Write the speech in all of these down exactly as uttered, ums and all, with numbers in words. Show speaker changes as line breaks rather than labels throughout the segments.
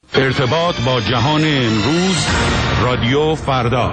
ارتباط با جهان امروز، رادیو فردا.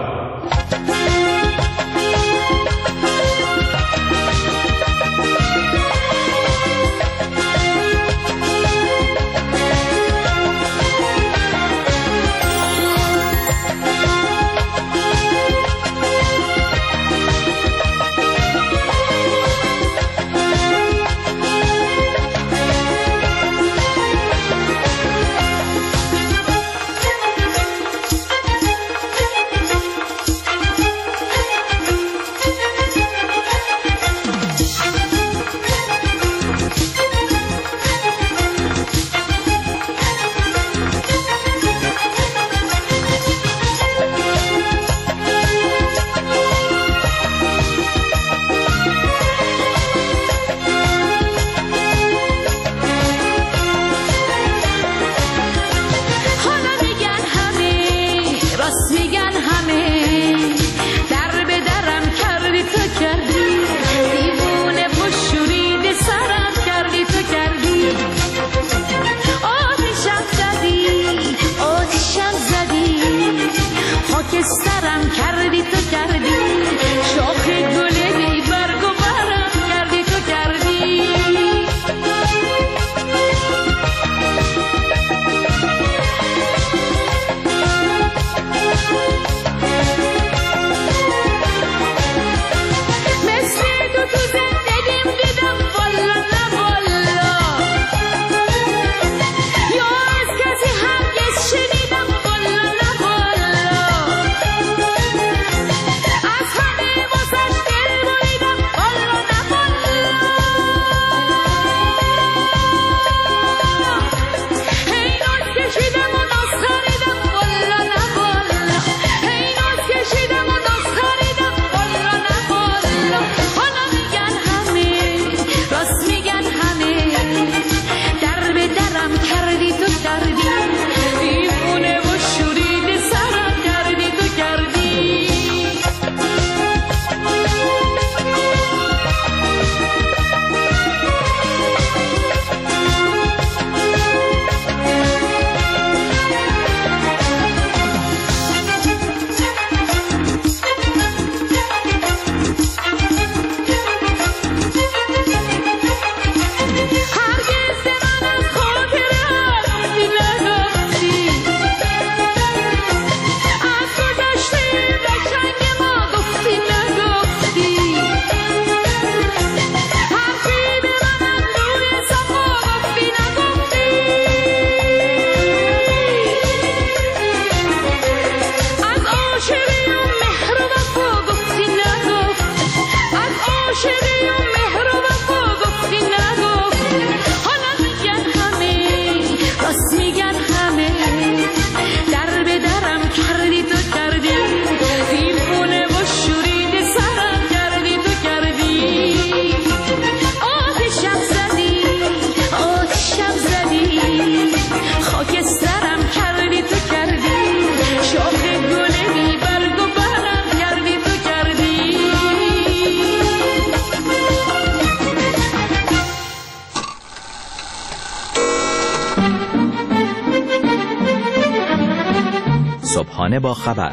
صبحانه با خبر،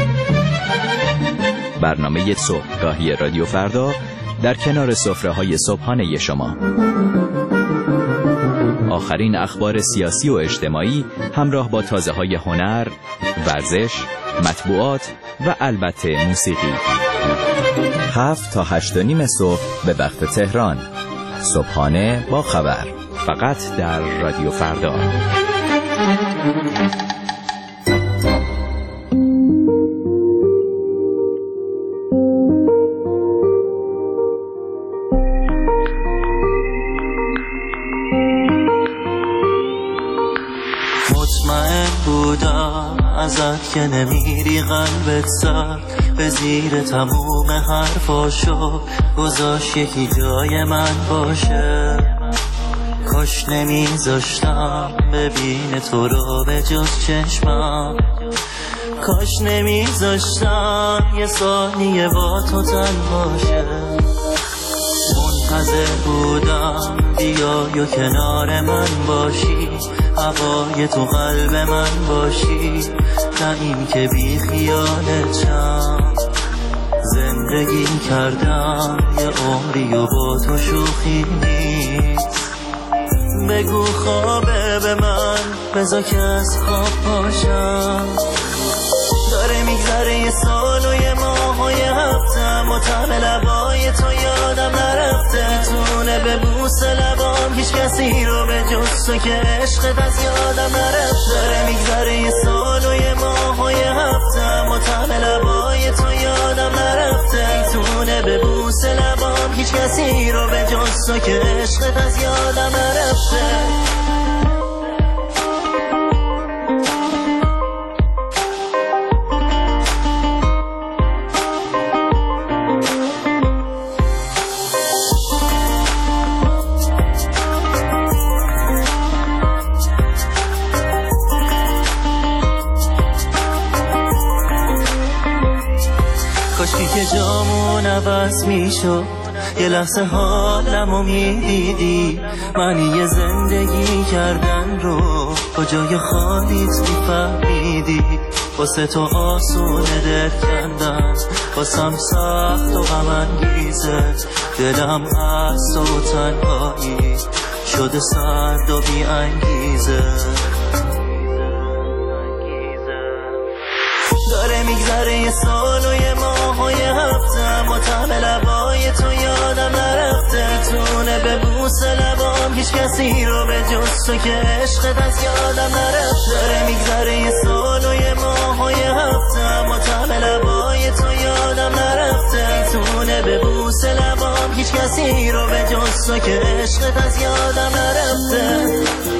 برنامه صبحگاهی رادیو فردا در کنار سفره‌های صبحانه شما. آخرین اخبار سیاسی و اجتماعی همراه با تازه‌های هنر، ورزش، مطبوعات و البته موسیقی. هفت تا هشت و نیم صبح به وقت تهران. صبحانه با خبر، فقط در رادیو فردا.
ازت که نمیری قلبت سر به زیر تموم حرفاشو گذاشت یکی جای من باشه. کاش نمیذاشتم ببین تو رو به جز چشمم، کاش نمیذاشتم یه ثانیه با تو تنهاشه. منتظر بودم بیای و کنار من باشی، هوای تو قلب من باشی، نه این که بی خیالتم. زندگی کردم یه عمری و با تو شوخی نیست. بگو خوابه به من، بذار که از خواب پاشم. داره میگذره یه سال و یه ماه و یه هفتم و طعم لبای تو یادم نرفته. میتونه به بوس لبام هیچ کسی رو به جز تو که عشقت از یادم نرفته. داره میگذره یه سال و یه ماه و یه هفتم و طعم لبای تو یادم نرفته. میتونه به بوس لبام هیچ کسی رو به جز تو که عشقت از یادم نرفته. کاشکی که جامون عوض میشد، یه لحظه حالمو میدیدی. معنی زندگی کردن رو کجای خالیت میفهمیدی. واسه تو آسونه دل کندن، واسم سخت و غم انگیزه. دلم از تو تنهایی شده سرد و بی انگیزه. داره میگذره یه سال و یه ماه و یه هفتم و طعم لبای تو یادم نرفته. تونه به بوس لبام هیچ کسی رو به جز تو که عشقت از یادم نرفته. داره میگذره یه سال و یه ماه و یه هفتم و طعم لبای تو یادم نرفته. تونه به بوس لبام هیچ کسی رو به جز تو که عشقت از یادم نرفته.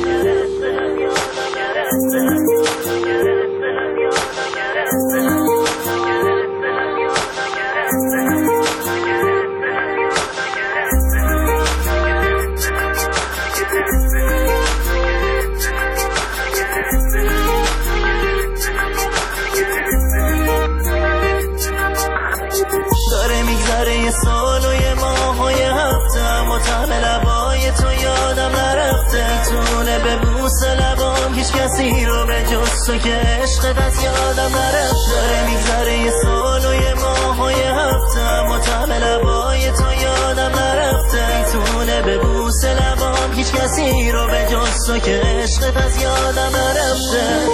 داره میگذره یه سال و یه ماه و یه هفتم و طعم لبای تو یادم نرفته. تونه به بوس لبام هیچ کسی رو به جز تو که عشقت از یادم نرفته. داره میگذره یه سال و یه ماه و یه هفتم و طعم لبای تو یادم نرفته. تونه به بوس لبام هیچ کسی رو به جز تو که عشقت از یادم نرفته.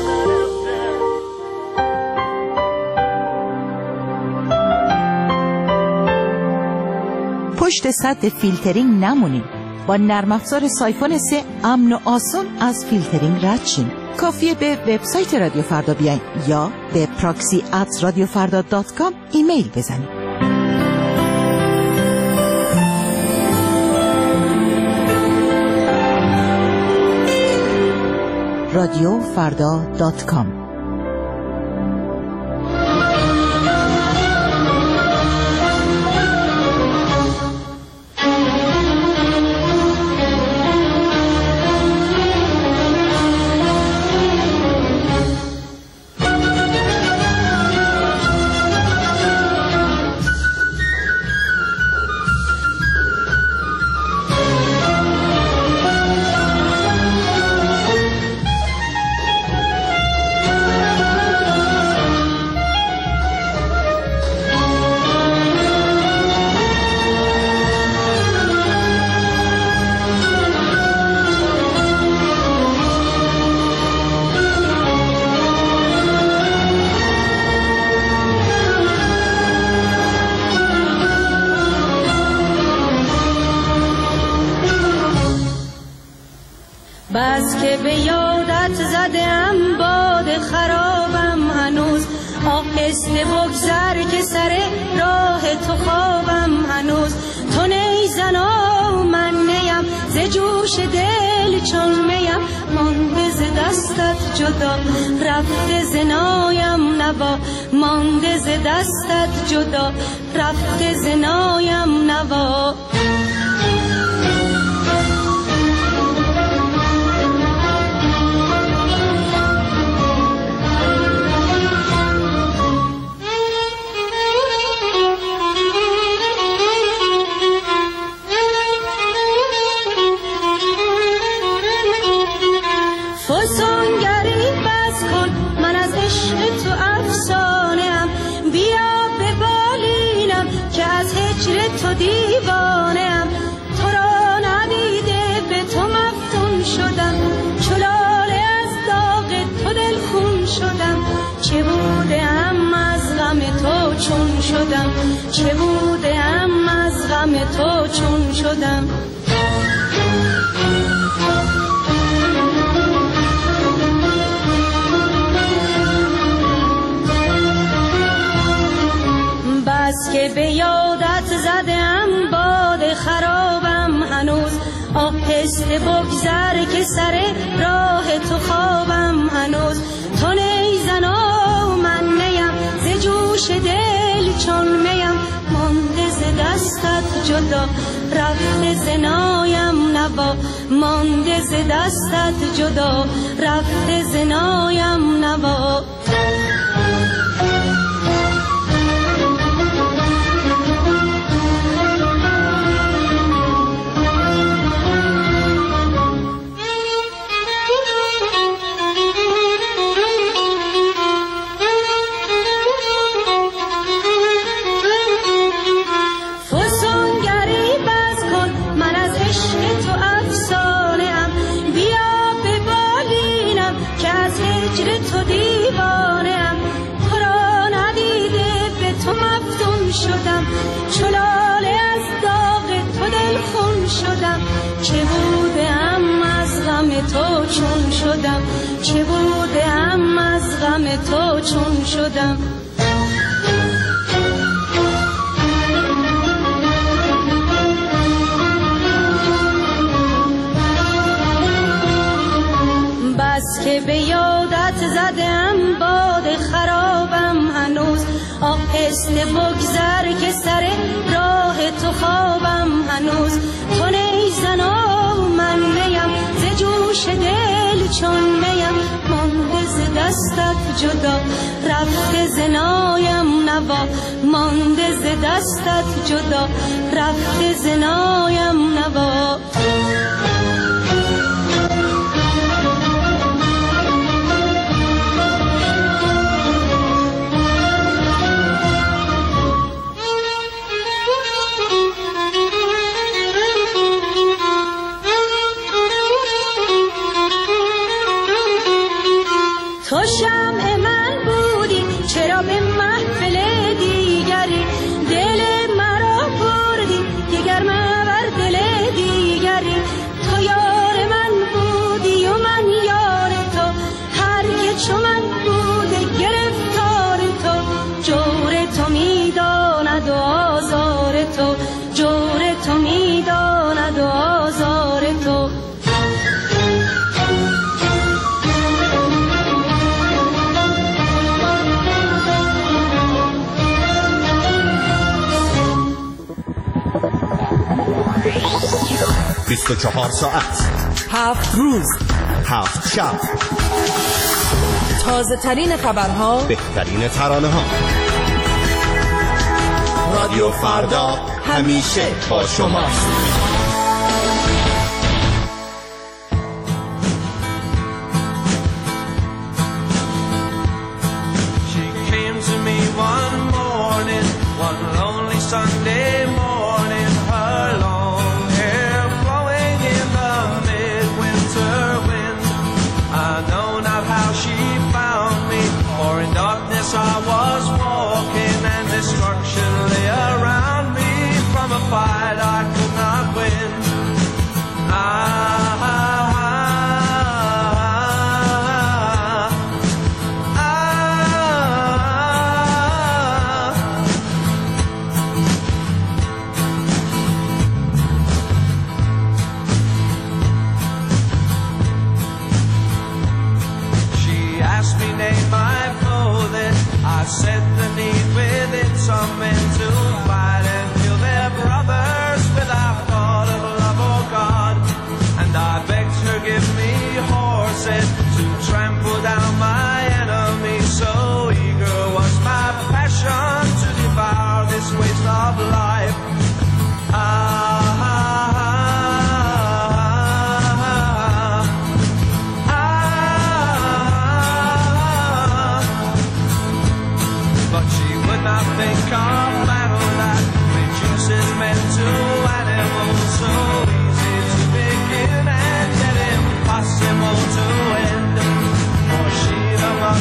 پشت سد فیلترینگ نمونین. با نرم افزار سایفون سه امن و آسان از فیلترینگ رد شین. کافیه به وبسایت رادیو فردا بیاین یا به پراکسی ات رادیو فردا دات کام ایمیل بزنید. رادیو فردا دات کام.
بس که به یادت زدم باد خرابم هنوز. آهسته بگذر که سر راه تو خوابم هنوز. تو نیزن و من نیم ز جوش دل چون میم. مانده ز دستت جدا رفته ز نایم نوا. مانده ز دستت جدا رفته ز نایم نوا. تو چون شدم. بس که به یادت زدم باد خرابم هنوز، آهسته بگذر که سر راه تو خوابم هنوز. تو نیزن و من نیم ز جوش دل چون میم، مانده ز دستت جدا رفته ز نایم نوا، مانده ز دستت جدا رفته ز نایم نوا. چه بودم از غم تو چون شدم، چه بودم از غم تو چون شدم. بس که به یادت زدم باد خرابم هنوز، آهسته بگذر که سر راه تو خوابم هنوز. تو نیزن و من نیم ز جوش دل چون میم، مانده ز دستت جدا رفته ز نایم نوا، مانده ز دستت جدا رفته ز نایم نوا. تو شمع من بودی چرا به محفل دیگری، دل مرا بردی دیگر مبر دل دیگری. تو یار من بودی و من یار تو، هر که چو من بوده گرفتار تو. جور تو میداند و آزار تو، جور تو میداند و آزار تو.
بیست و چهار ساعت،
هفت روز،
هفت شب،
تازه ترین خبرها،
بهترین ترانه ها. رادیو فردا همیشه با شماست.
She came to me one morning, one lonely Sunday morning, her long hair blowing in the midwinter wind. I know not how she found me, for in darkness I was walking and destruction lay around me from a fight I could not win. I I said the need within some men to fight and kill their brothers without thought of love or God. And I begged her give me horses to trample down my enemies. So eager was my passion to devour this waste of life. Ah, I think of battle that reduces men to animals, so easy to begin and yet impossible to end. For she, the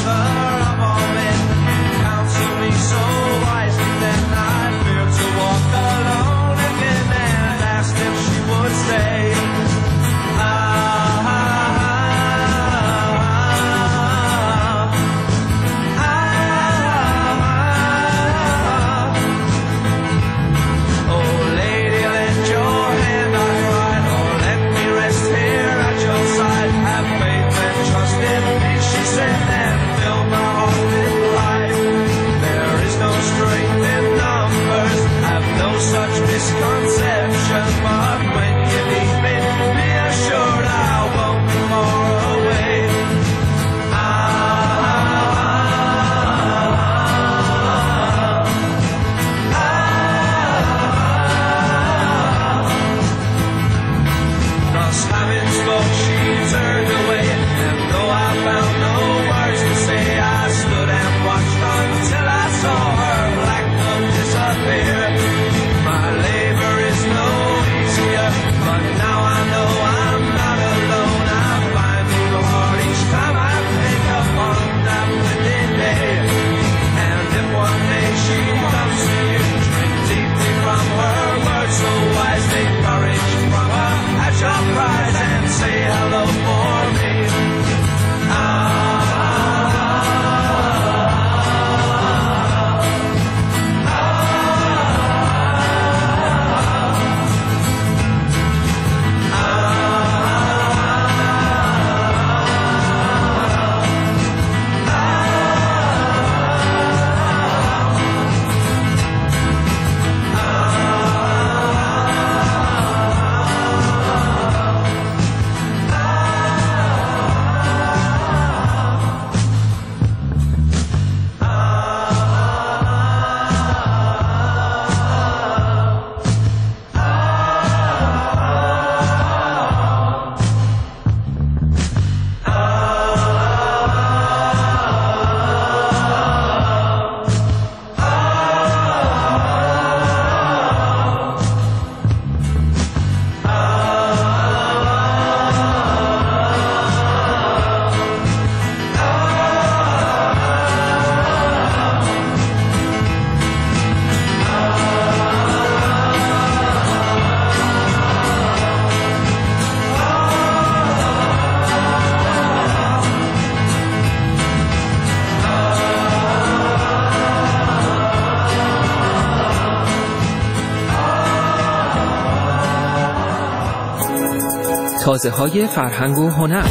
تازه‌های فرهنگ و هنر.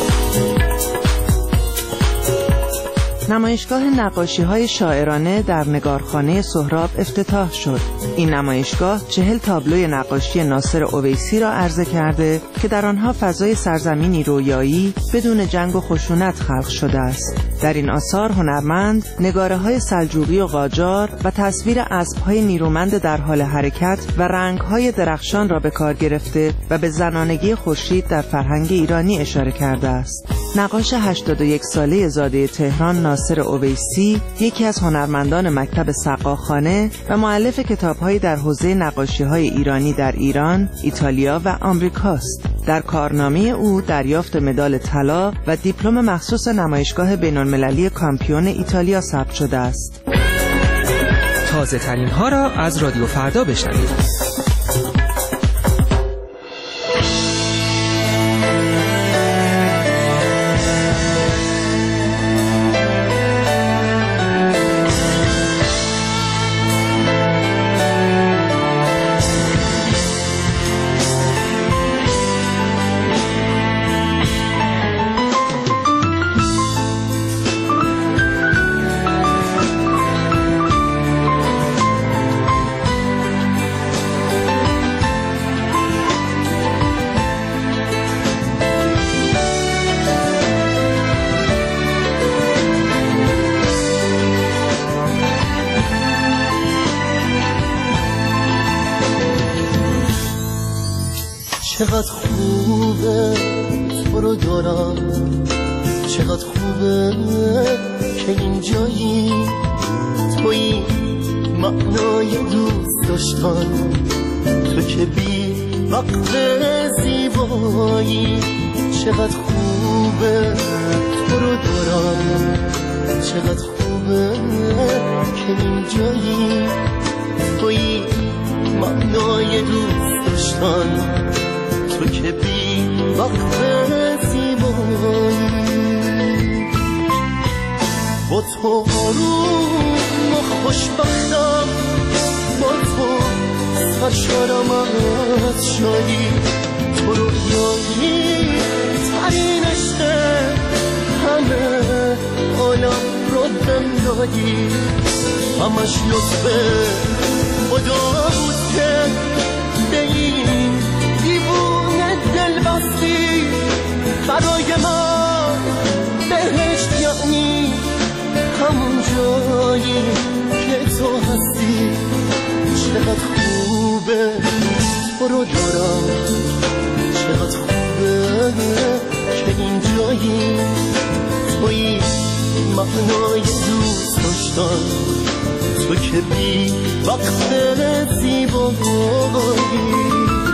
نمایشگاه نقاشی‌های شاعرانه در نگارخانه سهراب افتتاح شد. این نمایشگاه چهل تابلوی نقاشی ناصر اویسی را عرضه کرده که در آنها فضای سرزمینی رویایی بدون جنگ و خشونت خلق شده است. در این آثار هنرمند نگاره‌های سلجوقی و قاجار و تصویر اسب‌های نیرومند در حال حرکت و رنگ‌های درخشان را به کار گرفته و به زنانگی خورشید در فرهنگ ایرانی اشاره کرده است. نقاش هشتاد و یک ساله زاده تهران ناصر اویسی یکی از هنرمندان مکتب سقاخانه و مؤلف کتاب‌هایی در حوزه نقاشی‌های ایرانی در ایران، ایتالیا و آمریکاست. در کارنامه او دریافت مدال طلا و دیپلم مخصوص نمایشگاه بین‌المللی کامپیون ایتالیا ثبت شده است.
تازه ترین ها را از رادیو فردا بشنوید.
چقدر خوبه تو رو دارم، چقدر خوبه که اینجایی، توی معنای دوست داشتن، تو که بی وقت زیبایی. چقدر خوبه تو رو دارم، چقدر خوبه که اینجایی، توی معنای دوست داشتن، تو که بی وقت زیبایی. با تو آروم و خوشبختم، با تو سرشارم از شادی، تو رویایی ترین عشق همه عالم رو بهم دادی. همش لطف خدا بود که به این دیوونه دل بستی. برای من بهشت یعنی همون جایی که تو هستی. چقدر خوبه تو رو دارم، چقدر خوبه که این جایی، توی معنای دوست داشتن، تو که بی وقت زیبایی.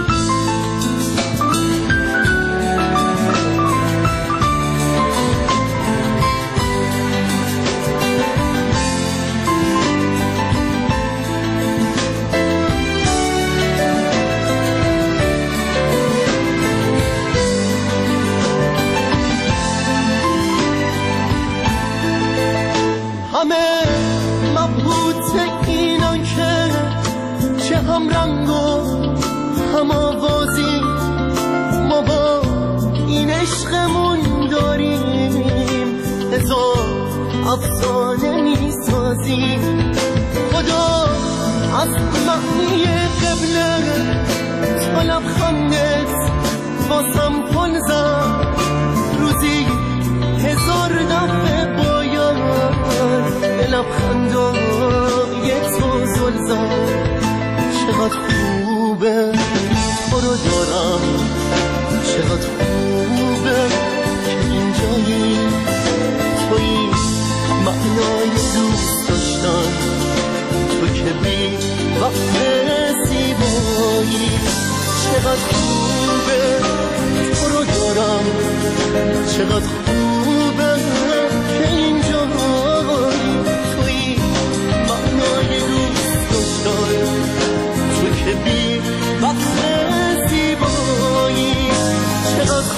همه مبهوت اینا که چه هم رنگ و هم آوازی، ما با این عشقمون داریم هزار افسانه میسازیم. خدا از معنی قبله تا لبخندت واسم پل زد، روزی هزار دفعه باید به لبخندای تو زل زد. چقدر خوبه تو رو دارم، چقدر خوبه که اینجایی، توی معنای دوست داشتن، تو که بی وقت زیبایی. چقدر خوبه تو رو دارم، چقدر خوبه که اینجایی، توی معنای دوست داشتن، تو که بی وقت زیبایی. چقدر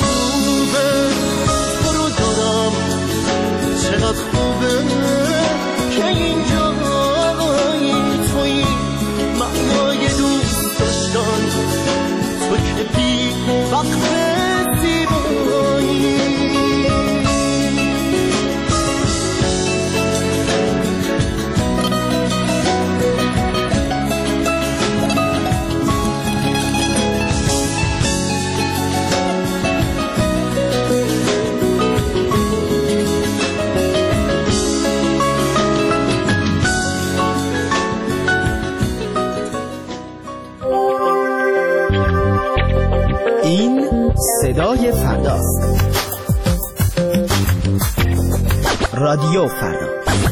رادیو فردا.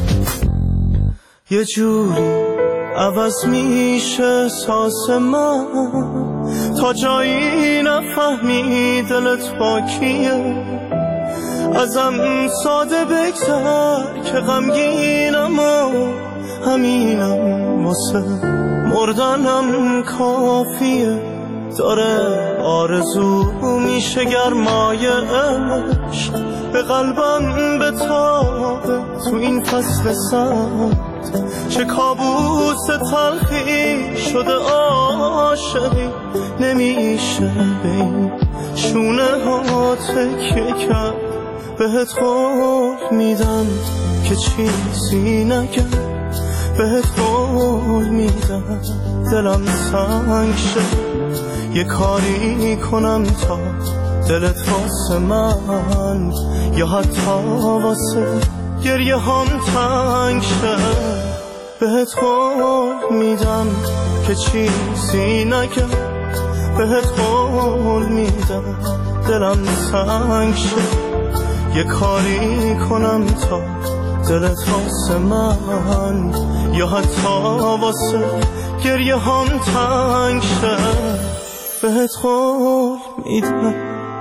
یه جوری عوض میشه احساس من تا جایی نفهمی دلت با کیه. ازم ساده بگذر که غمگینم و همینم واسه مردنم کافیه. داره آرزو میشه گرمای عشق به قلبم بتابه تو این فصل سرد. چه کابوس تلخی شده عاشقی نمیشه به این شونه ها تکیه کرد. بهت قول میدم که چیزی نگم، بهت قول میدم دلم سنگ شد. یه کاری کنم تا دلت واسه من یا حتی واسه گریه هم تنگ شد. بهت قول میدم که چیزی نگم، بهت قول میدم دلم سنگ شد. یه کاری کنم تا دلت واسه من یا حتی واسه گریه هم تنگ شد. بهت قول میدم.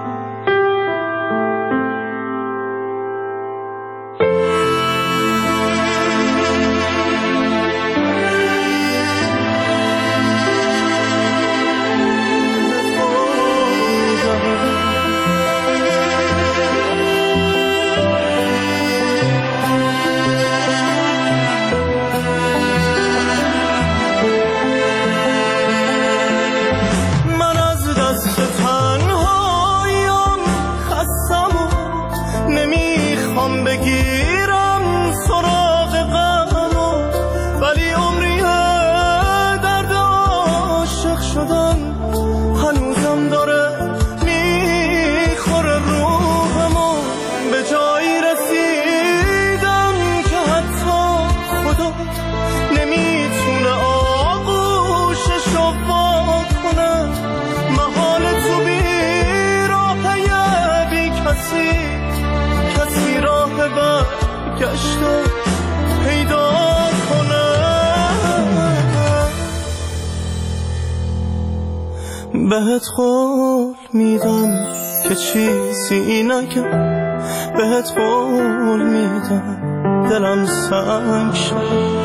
بهت قول میدم که چیزی نگم، بهت قول میدم دلم سنگ شد.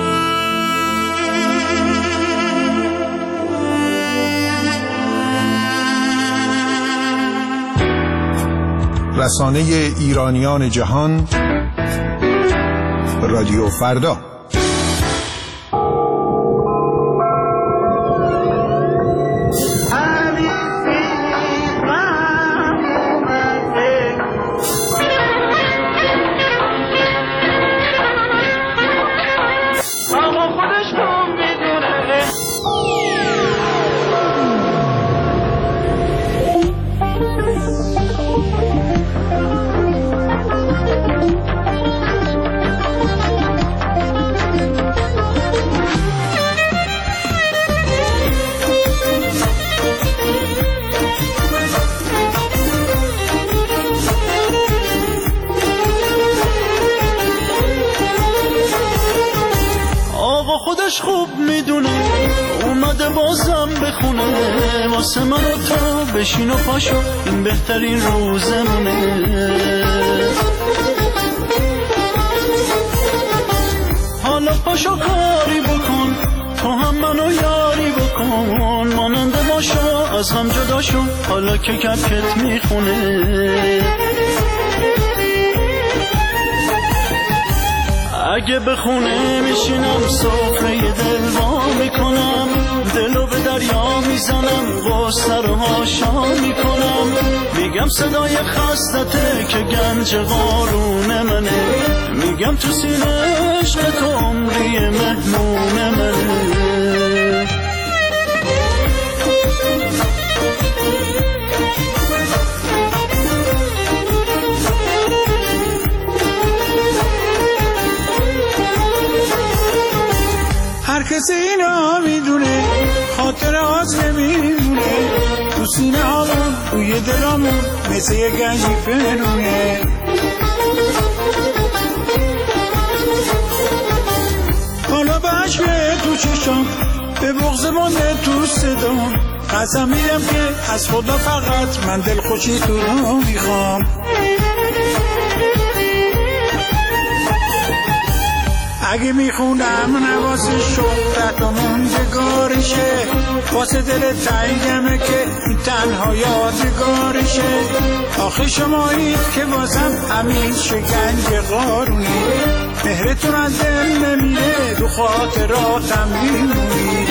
رسانه ایرانیان جهان رادیو فردا.
خودش خوب میدونه اومده بازم بخونه واسه من و تو بشین و پاشو این بهترین روزمونه. حالا پاشو کاری بکن تو هم منو یاری بکن ماننده باشو از هم جدا شو حالا که کپکت میخونه. اگه بخونه میشینم سفره دل وا میکنم دلو به دریا میزنم غصه رو هاشا میکنم میگم صدای خستته که گنج قارون منه میگم تو سینه عشق تو عمری مهمون منه.
هر کسی اینا میدونه خاطر آز نمیدونه تو سینه هامون توی دلامون مثل یه گنجی پنونه. قسم میدم که از خدا فقط من دلخوشی تو رو میخوام. اگه میخونم نواز شهرت و موندگارشه، واسه دل تنگمه که تنها یادگارشه. آخه شمایید که واسم همین شکنج قارونی، مهرتون از دل نمیره، دو خاطراتم میمونی.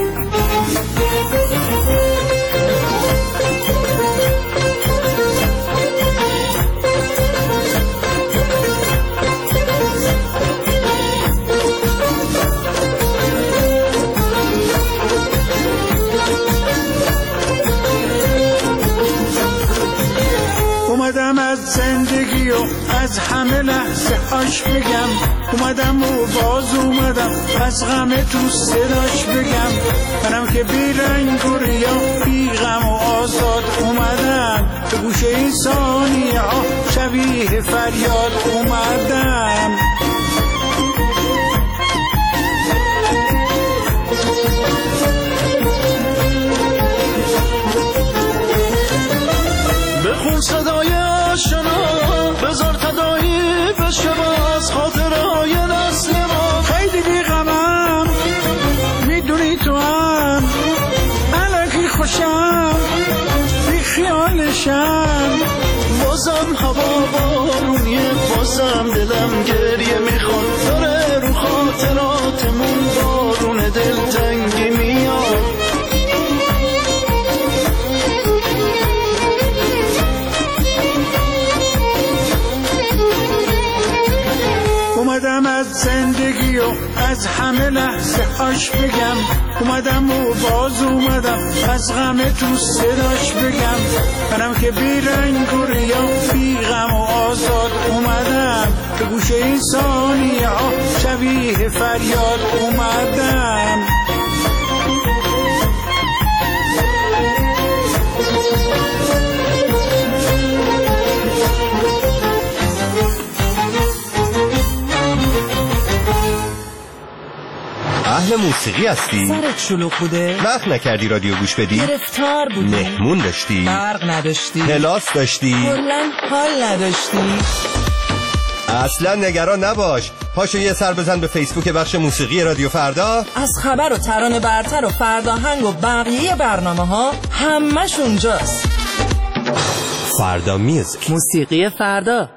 اومدم از زندگی و از همه لحظه هاش بگم، اومدم و باز اومدم از غم تو صداش بگم. منم که بی رنگ و ریا، بی غم و آزاد اومدم، به گوشه این ثانیه ها شبیه فریاد اومدم.
بخون صدای آشنا، بذار تدایی بشه باز خاطرهای نسل ما.
خیلی بیغمم میدونی تو هم، الکی خوشم بی خیالشم.
بازم هوا بارونیه، بازم دلم گریه میخواد، داره رو خاطراتمون بارون دلتنگی میاد.
اومدم از زندگی و از همه لحظه هاش بگم، اومدم و باز اومدم از غم تو صداش بگم. منم که بی رنگ و ریا، بی غم و آزاد اومدم، به گوشه این ثانیه ها شبیه فریاد اومدم.
اهل موسیقی هستی؟
سرت شلوغ بوده؟
وقت نکردی رادیو گوش بدی؟
گرفتار بودی؟
مهمون داشتی؟
برق نداشتی؟
کلاس داشتی؟
کلاً حال نداشتی؟
اصلا نگران نباش، پاشو یه سر بزن به فیسبوک بخش موسیقی رادیو فردا.
از خبر و ترانه برتر و فرداهنگ و بقیه برنامه ها همش اونجاست.
فردا میوزیک،
موسیقی فردا.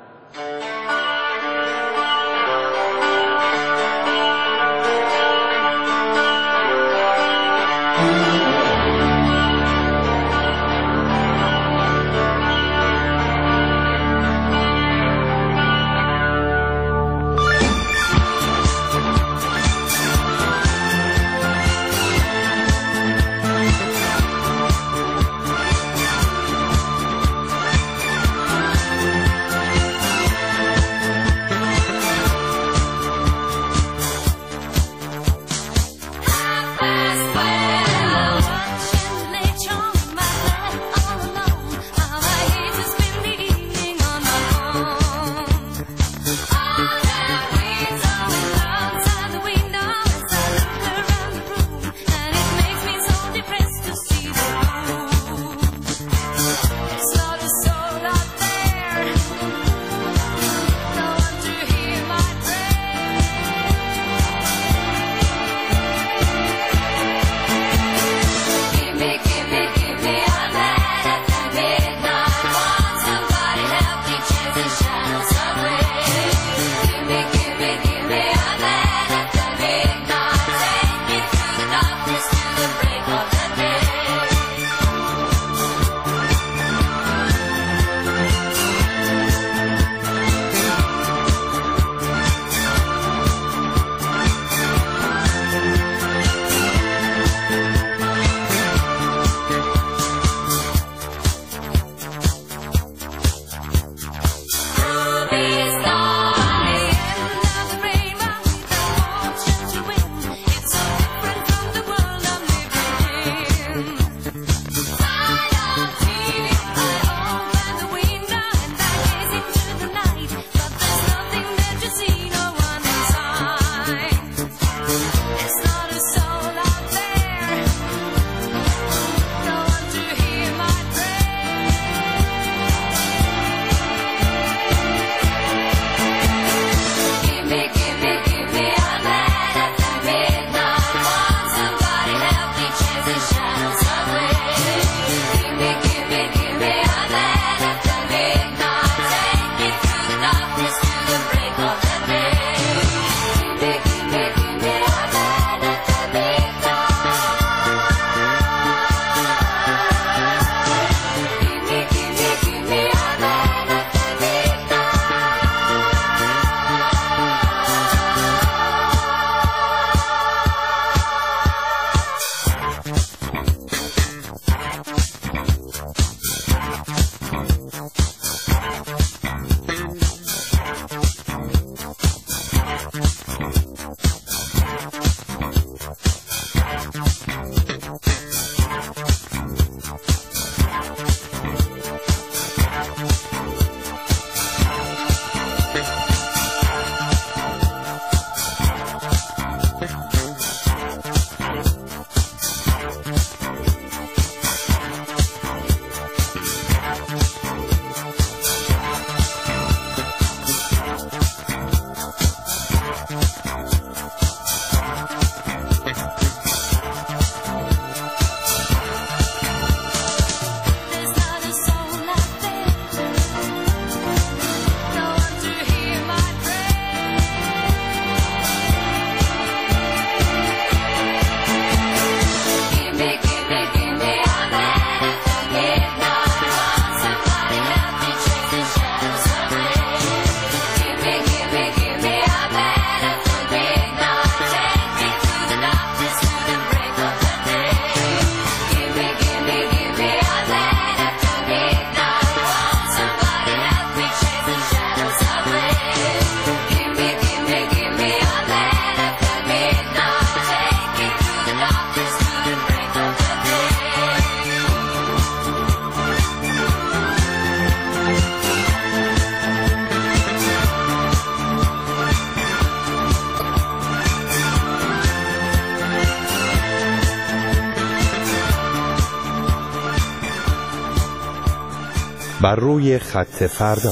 بر روی خط فردا.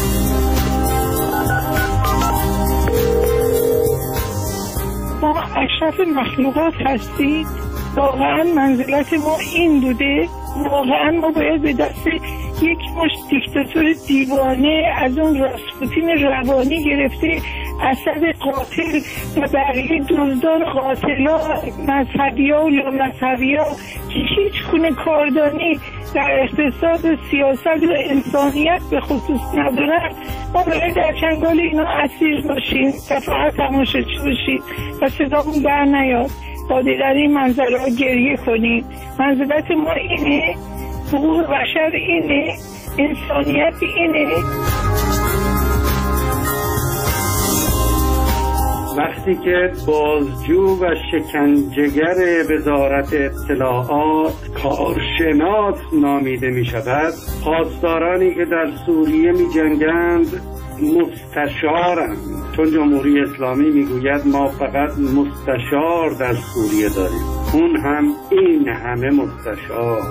ما اشرف مخلوقات هستیم. واقعا منزلت ما این بوده. واقعا ما باید به دست یک مش دیکتاتور دیوانه از اون راسپوتین روانی گرفته اسد قاتل و بقیه دزدان قاتلا مذهبی ها و لامذهبی ها که هیچ گونه کاردانی در اقتصاد و سیاست و انسانیت به خصوص ندارن، ما باید در چنگال اینا اسیر باشیم و فقط تماشاچی باشیم و صدامون بر نیاد. با دیدن این منظره ها گریه کنیم. منزلت ما اینه، حقوق بشر اینه، انسانیت اینه.
وقتی که بازجو و شکنجهگر وزارت اطلاعات کارشناس نامیده می شود، پاسدارانی که در سوریه می جنگند مستشارند، چون جمهوری اسلامی می گوید ما فقط مستشار در سوریه داریم، اون هم این همه مستشار.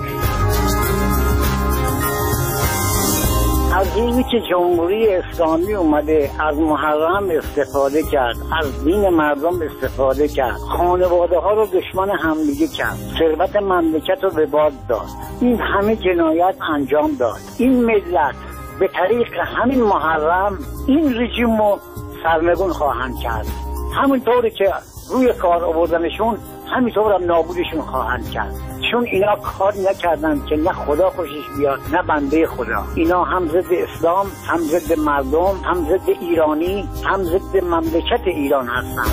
از روزی که جمهوری اسلامی اومده از محرم استفاده کرد، از دین مردم استفاده کرد، خانواده ها رو دشمن همدیگه کرد، ثروت مملکت رو به باد داد، این همه جنایت انجام داد. این ملت به طریق همین محرم این رژیم رو سرنگون خواهند کرد. همونطوری که روی کار آوردنشون همینطور هم نابودشون خواهند کرد، چون اینا کار نکردن که نه خدا خوشش بیاد نه بنده خدا. اینا هم ضد اسلام، هم ضد مردم، هم ضد ایرانی، هم ضد مملکت ایران هستن.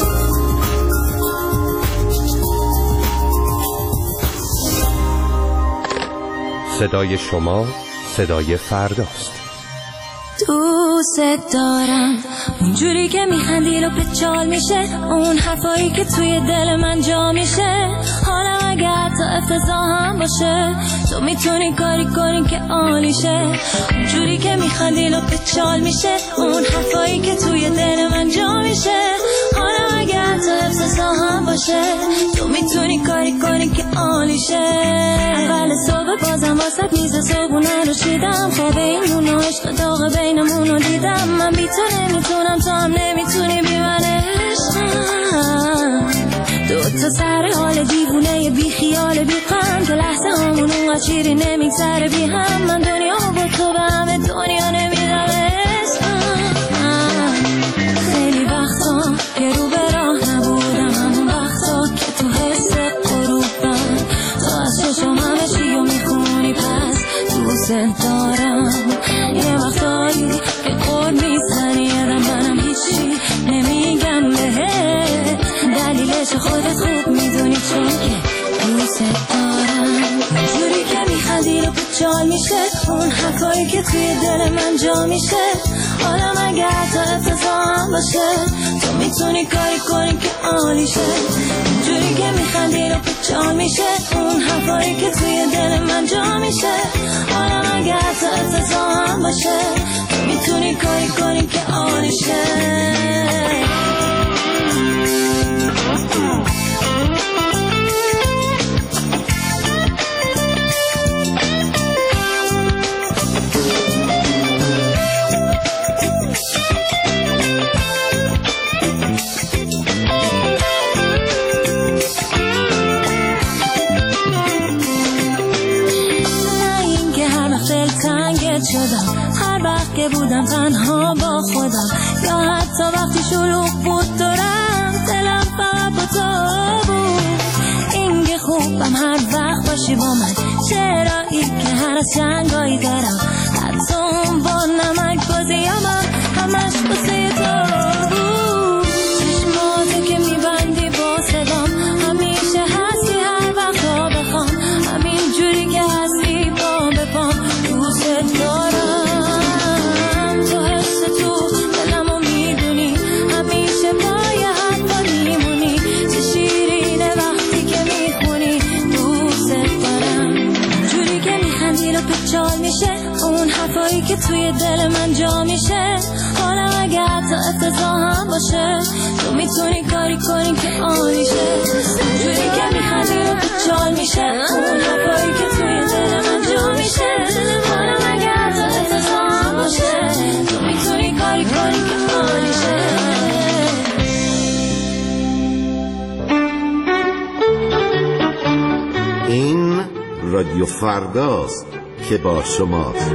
صدای شما صدای فرداست.
دوست دارم اونجوری که میخندی و پچال میشه، اون حرفایی که توی دل من جا میشه. حالا اگر تا افتضاح هم باشه تو میتونی کاری کنی که عالیشه. اونجوری که میخندی و پچال میشه، اون حرفایی که توی دل من جا میشه. حالا اگر تا افتضاح هم باشه تو میتونی کاری کنی که عالیشه. اول صبح بازم واسه میز صبحونه رو چیدم، خواب اینمون و عشق داغ بینمون رو دیدم. من بی تو نمیتونم، تو هم نمیتونی بی من عشقم. دو تا سر حال دیوونه بی خیال بی غم، که لحظه همون اون چیری نمیگذره بی هم. من دنیا با تو به همه دنیا نمیدم عشقم. میشه، اون حرفایی که توی دل من جا میشه. حالا مگه تا افتضاح هم باشه، تو میتونی کاری کنی که عالیشه. جوری که میخندی رو پیچال میشه، اون حرفایی که توی دل من جا میشه. حالا مگه تا افتضاح هم باشه، تو میتونی کاری کنی که عالیشه. شدم هر وقت که بودم تنها با خودم، یا حتی وقتی شلوغ بود دورم، دلم فقط با تو بود. این که خوبم هر وقت باشی با من، چرایی که هر از جنگایی دارم، حتی اون با نمک بازیامم همش بسه تو بود. چشماتو که میبندی با صدام، همیشه هستی هر وقت ها بخوام، همین جوری که هستی با بپام دوست دارم. تو حس تو دلمو میدونی، همیشه باید با میمونی. چه شیرینه وقتی که میخونی دوست دارم. جوری که میخندی رو پیچال میشه، اون حرفایی که توی دل من جا میشه. حالا اگه حتی افتضاح هم باشه، تو میتونی کاری کنی که عالیشه. جوری که میخندی رو پیچال میشه، اون حرفایی که توی دل من جا میشه. حالا اگه حتی افتضاح هم باشه، تو میتونی کاری کنی که عالیشه.
این رادیو فرداست که با شماست.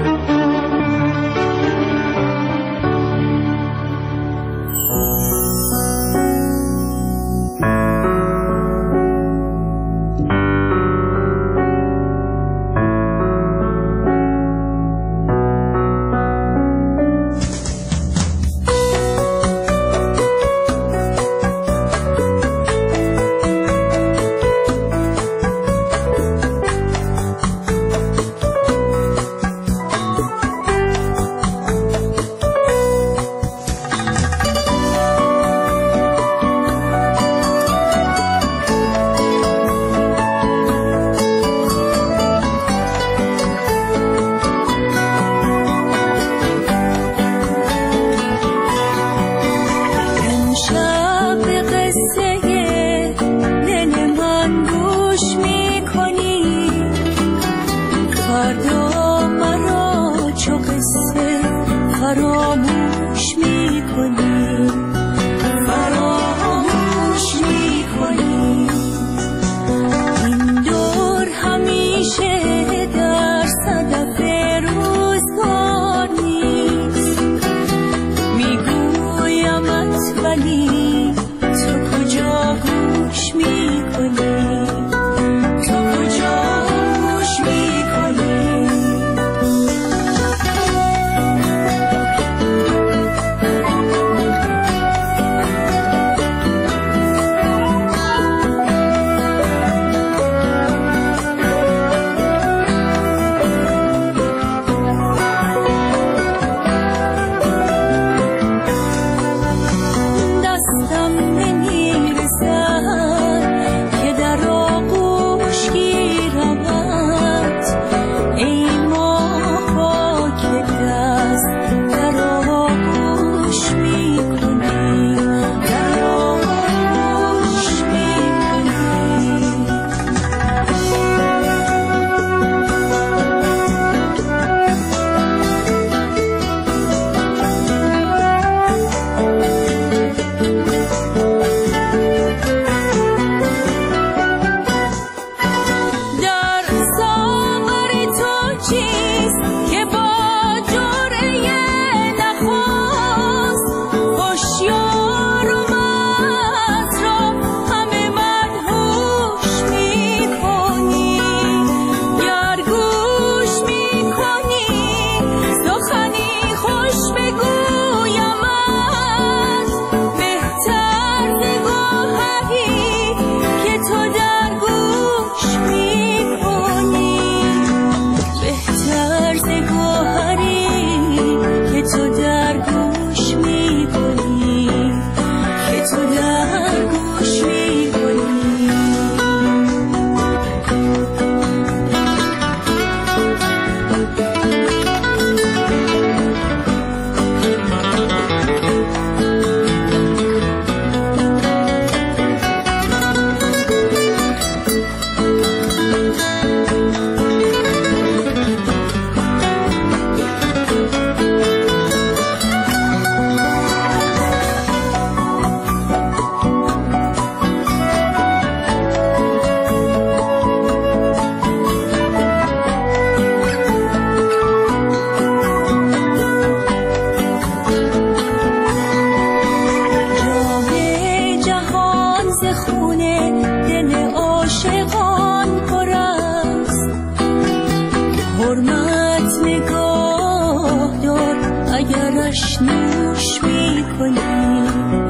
کنی،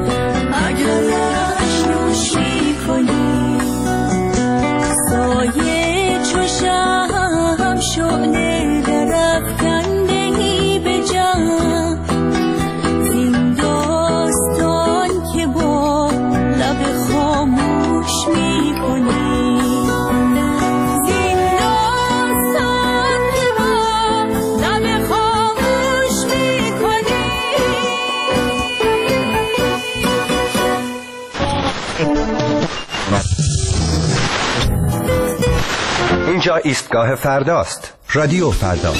اگرش نوش میکنی، سایه چو شم شعله درافکنده‌ای به جان، زین داستان که با لب خاموش میکنی، زین داستان که با لب خاموش میکنی.
اینجا ایستگاه فرداست. رادیو فردا.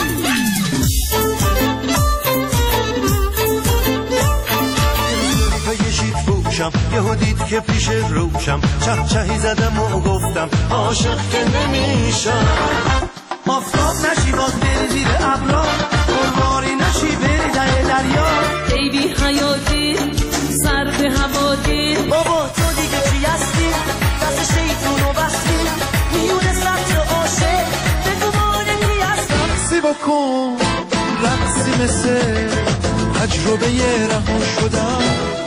یهو دید که پیش روشم چه چهی زدم و گفتم عاشق که نمیشم. آفتاب نشی باز بری زیر ابرا، قربانی نشی بری در دریا.
ای بی حیاتی سر به هوا دی،
بابا تو دیگه چی هستی؟ دست شیطون و بستی میونه سبت عاشق بگو مانه کی هستم. سی بکن رقصی مثل تجربه رها شدم.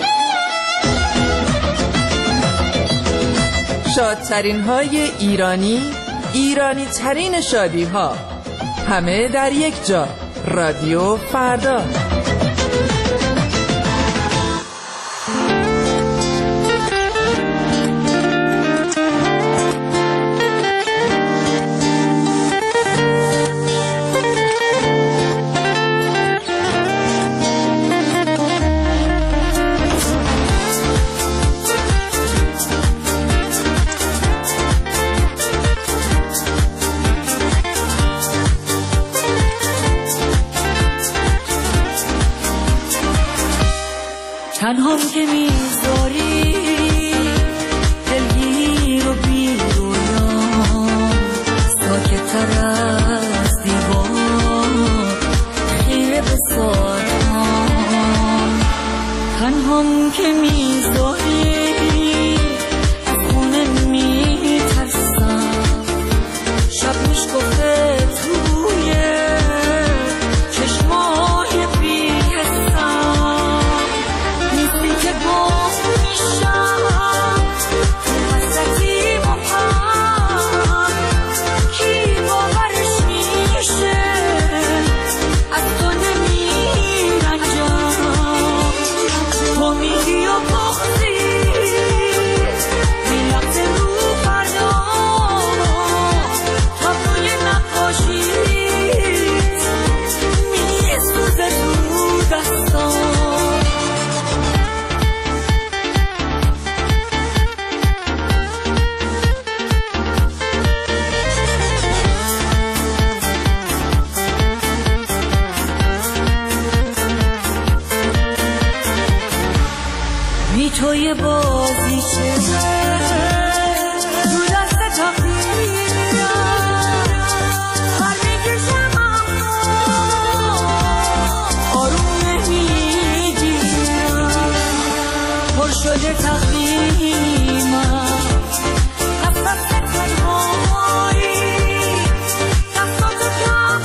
شادترین های ایرانی، ایرانی ترین شادی ها، همه در یک جا. رادیو فردا.
تنهام که میذاری دلگیر و بی رویا، ساکت تر از دیوار خیره به ساعتان. تنهام که میذاری خونه میترسم، شب میشکفه توی چشمای بی حسم. که گم میشم تو حسرتی مبهم، کی باورش میشه از تو نمیرنجم. تو میگی و بخزی میلقت رو فردا، تابلوی نقاشیت میسوزه تو دستان. توی بازیچه تو دست تقدیرم، هر میکشم اما آروم نمیگیرم. پر شده تقدیمم نفس تنهایی، دستاتو کم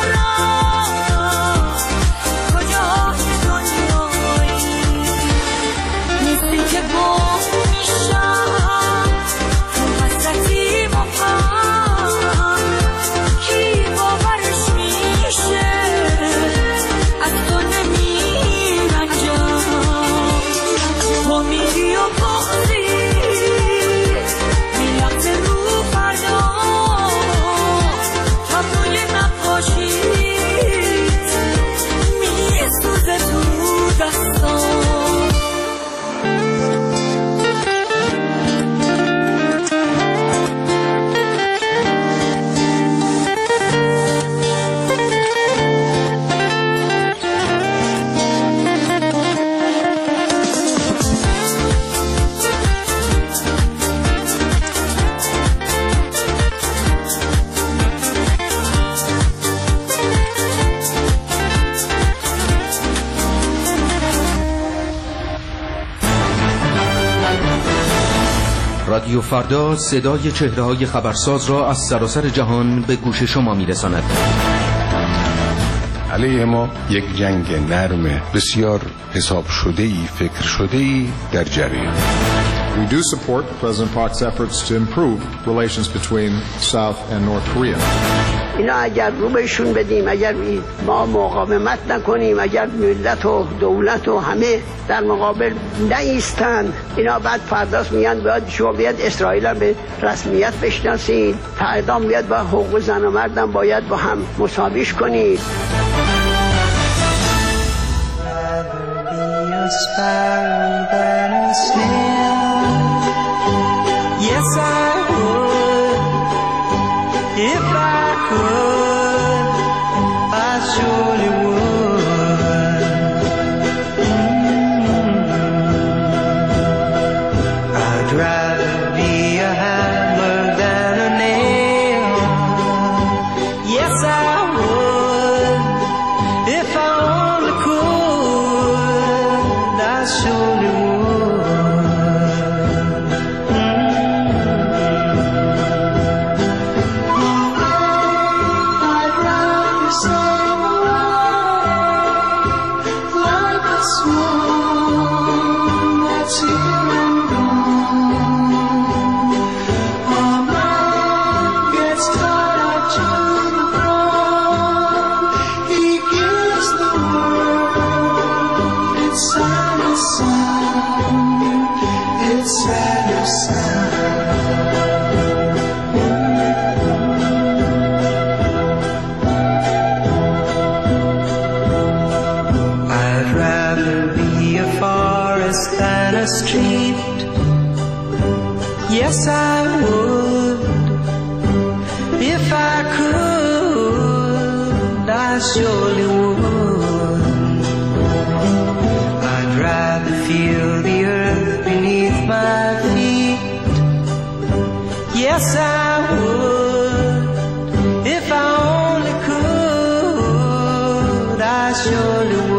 دارم کجای دنیایی. نیستی که گم میشم تو حسرتی مبهم، کی باورش میشه از تو نمیرنجم. تو میری و بخزی میلقت رو فردا، تابلوی نقاشیت میسوزه تو دستان.
رادیو فردا صدای چهره‌های خبرساز را از سراسر جهان به گوش شما می‌رساند.
علیه ما یک جنگ نرم بسیار حساب شده ای، فکر شده ای در جریان.
We do support President Park's efforts to improve relations between South and North Korea.
اینا اگر رو بهشون بدیم، اگر ما مقاومت نکنیم، اگر ملت و دولت و همه در مقابل نایستن، اینا بعد فرداست میگن باید شما بیاد اسرائیل هم به رسمیت بشناسید، فردا بیاد با حقوق زن و مردم باید با هم مساویش کنید.
Yes, I would. If I could, I surely would. Mm-hmm. I'd rather be a hammer than a nail. Yes, I would. If I only could, I surely would. Street. Yes, I would. If I could, I surely would. I'd rather feel the earth beneath my feet. Yes, I would. If I only could, I surely would.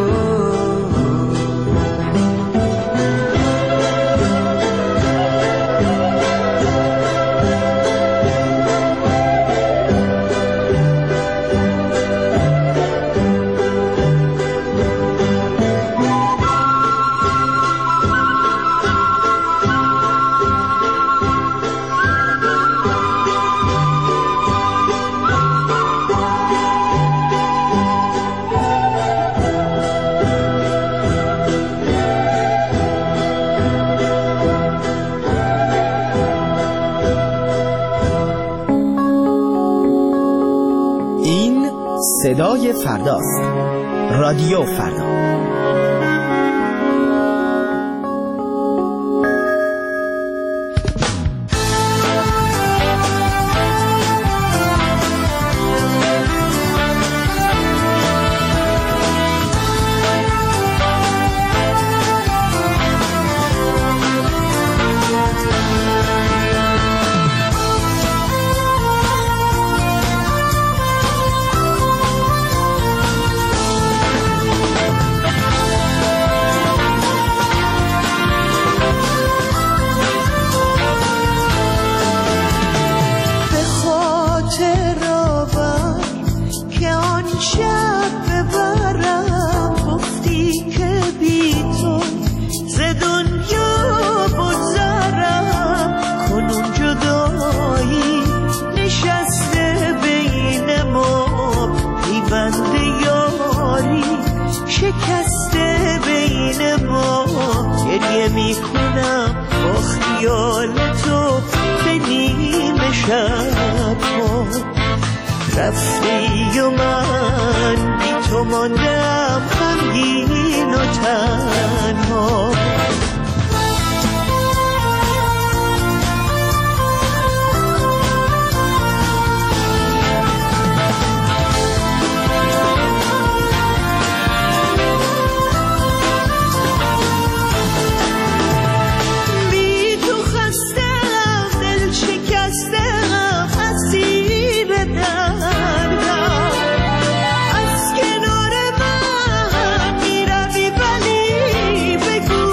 صدای فرداست. رادیو فردا.
شکسته بین ما گریه میکنم با خیال تو به نیمه شب ها رفتی و من بی تو ماندم غمگین و تنها از کنار من میروی ولی بگو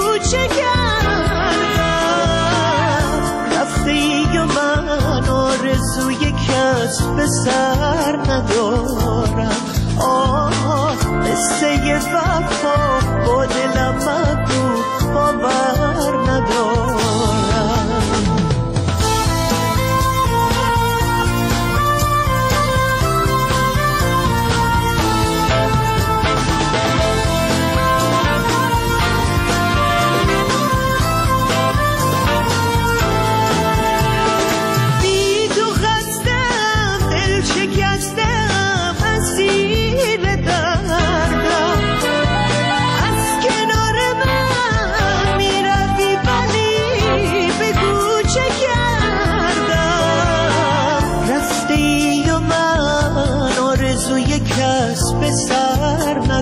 وفا با دلم مگو باور ندارم.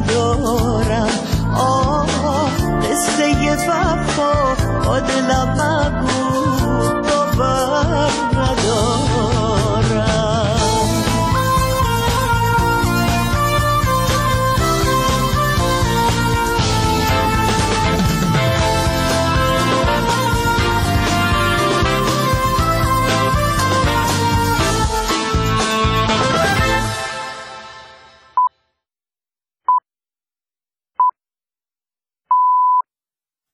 ندارم آه قصه وفا با دلم